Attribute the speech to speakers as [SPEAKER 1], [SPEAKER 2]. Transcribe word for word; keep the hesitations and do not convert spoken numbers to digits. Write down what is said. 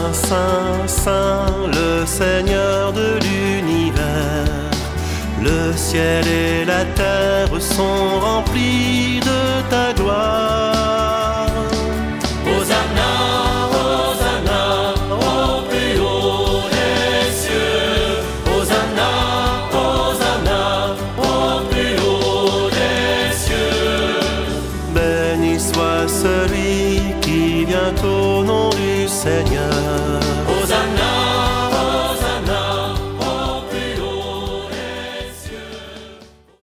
[SPEAKER 1] Saint, Saint, Saint, le Seigneur de l'univers. Le ciel et la terre sont remplis de ta gloire.
[SPEAKER 2] Hosanna, Hosanna, au plus haut des cieux. Hosanna, Hosanna, au plus haut des cieux.
[SPEAKER 1] Béni soit celui qui vient au nom du Seigneur.